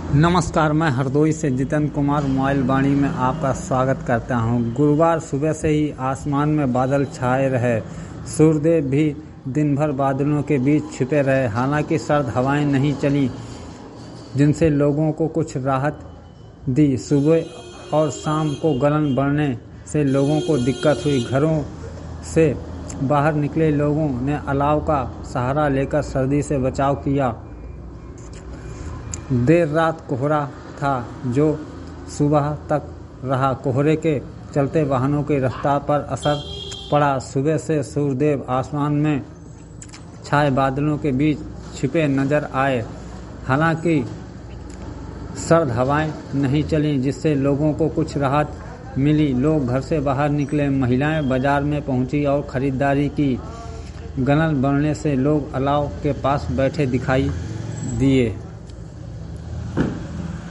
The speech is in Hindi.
नमस्कार, मैं हरदोई से जितेंद्र कुमार मोबाइल वाणी में आपका स्वागत करता हूं। गुरुवार सुबह से ही आसमान में बादल छाए रहे। सूर्यदेव भी दिन भर बादलों के बीच छिपे रहे। हालांकि सर्द हवाएं नहीं चलीं, जिनसे लोगों को कुछ राहत दी। सुबह और शाम को गलन बढ़ने से लोगों को दिक्कत हुई। घरों से बाहर निकले लोगों ने अलाव का सहारा लेकर सर्दी से बचाव किया। देर रात कोहरा था जो सुबह तक रहा। कोहरे के चलते वाहनों की रफ्तार पर असर पड़ा। सुबह से सूर्यदेव आसमान में छाए बादलों के बीच छिपे नजर आए। हालांकि सर्द हवाएं नहीं चलीं, जिससे लोगों को कुछ राहत मिली। लोग घर से बाहर निकले। महिलाएं बाजार में पहुंची और खरीदारी की। गलन बढ़ने से लोग अलाव के पास बैठे दिखाई दिए।